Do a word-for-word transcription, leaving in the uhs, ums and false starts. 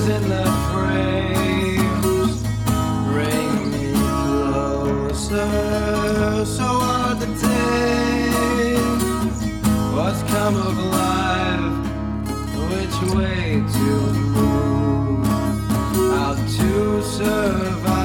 pictures in the frames bring me closer. So hard to take what's come of life, which way to move, how to survive.